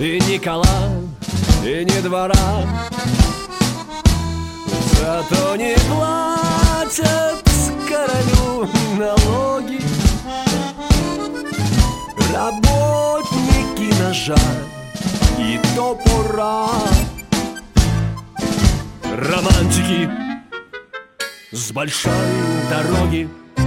и ни кола, и ни двора. Зато не платят королю налоги работники ножа и топора. Романтики с большой дороги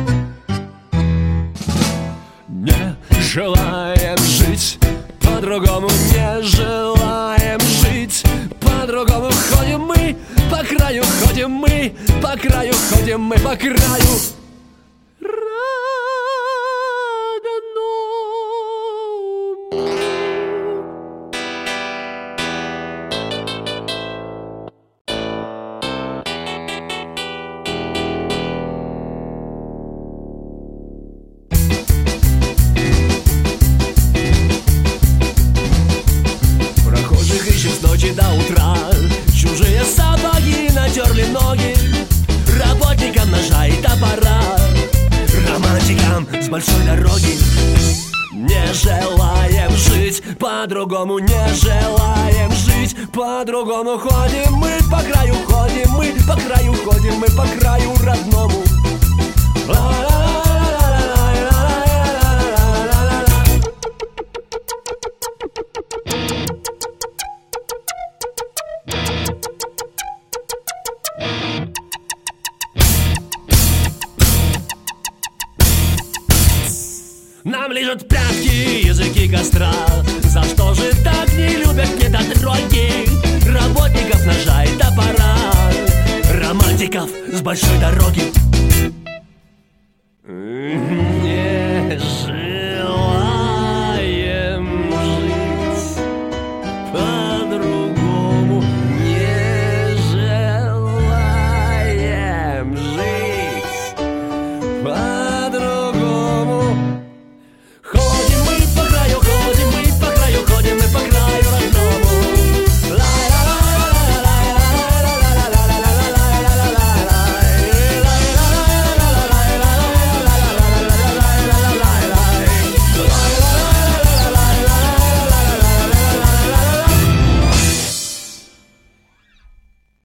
не желаем жить по-другому, не желаем жить по-другому. Ходим мы по краю, ходим мы по краю, ходим мы по краю. С ночи до утра чужие сапоги натерли ноги работникам ножа и топора. Романтикам с большой дороги не желаем жить по-другому, не желаем жить по-другому. Ходим мы по краю, ходим мы по краю, ходим мы по краю родному. Нам лижут пятки языки костра. За что же так не любят недотроги работников ножа и топора? Романтиков с большой дороги